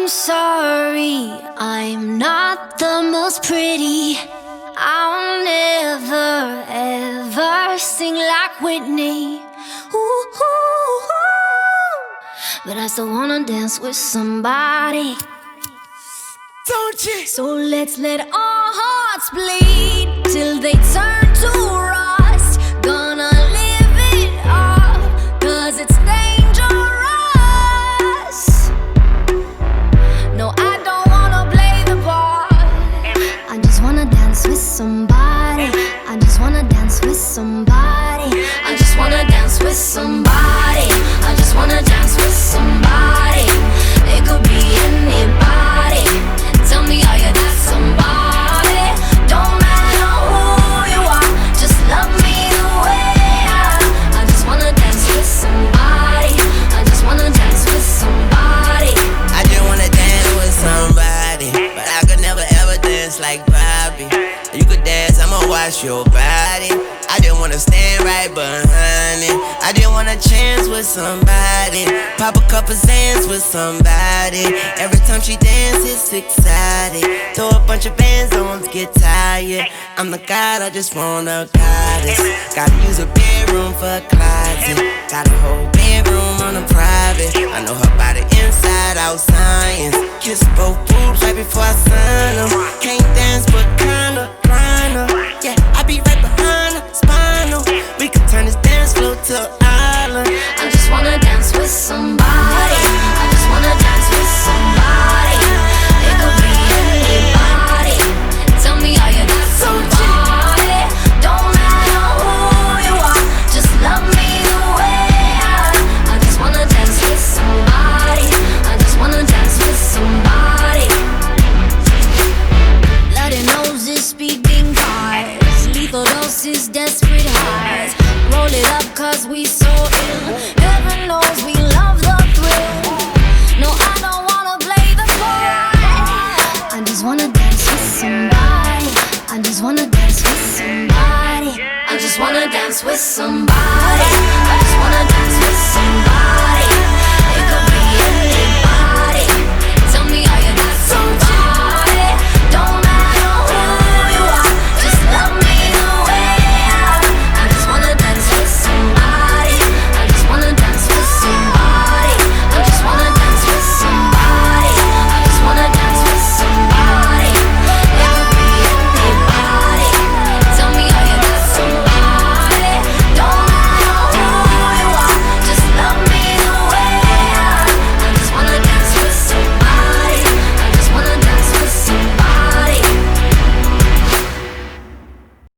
I'm sorry, I'm not the most pretty. I'll never ever sing like Whitney. Ooh, ooh, ooh. But I still wanna dance with somebody. Don't you? So let's let our hearts bleed till they turn to rust. Gonna live it up, 'cause it's dangerous. No, I don't wanna play the part. I just wanna dance with somebody. I just wanna dance with somebody. I just wanna dance with somebody. I just wanna dance with somebody. It could be anybody. Tell me, are you that somebody? Don't matter who you are, just love me the way I am. I just wanna dance with somebody. I just wanna dance with somebody. I just wanna dance with somebody, but I could never ever dance like Bobby. You could dance, I'ma watch your body. I just wanna stand right behind it. I just want a chance with somebody. Pop a couple sands with somebody. Every time she dances, it's exciting. Throw a bunch of bands on to get tired. I'm the god, I just want a goddess. Gotta use a bedroom for a closet. Got a whole bedroom on a private. I know her body inside out science. Kiss both boobs right before I sign them. Can't dance but kinda grind her. Yeah, I be right behind her, spinal. We could turn this dance floor to an island. I just wanna dance with somebody.